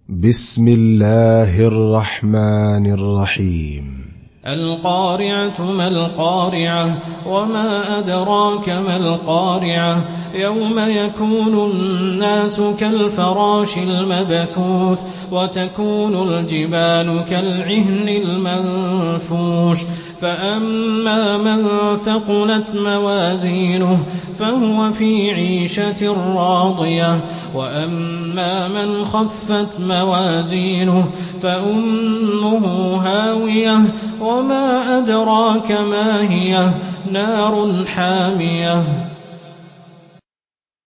بسم الله الرحمن الرحيم القارعة ما القارعة وما أدراك ما القارعة يوم يكون الناس كالفراش المبثوث وتكون الجبال كالعهن المنفوش فأما من ثقلت موازينه فهو في عيشة راضية وأما من خفت موازينه فأمه هاوية وما أدراك ما هي نار حامية